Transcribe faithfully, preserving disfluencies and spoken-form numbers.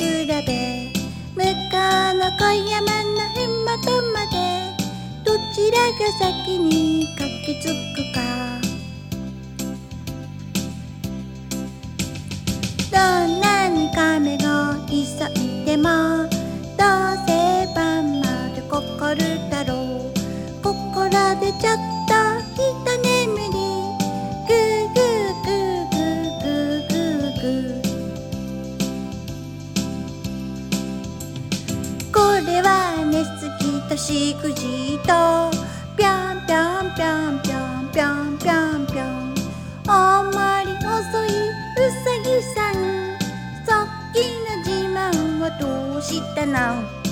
べ向こうの小山のふもとまでどちらが先に駆けつくか。どんなに亀が急いでもどうせ晩までかかるだろう。ここらでちょっとひと眠りぐーぐーぐーぐーぐーぐーぐー。これは寝すぎとしくじとぴょんぴょんぴょんぴょんぴょんぴょんぴょん。あんまり遅いうさぎさん、さっきの自慢はどうしたの。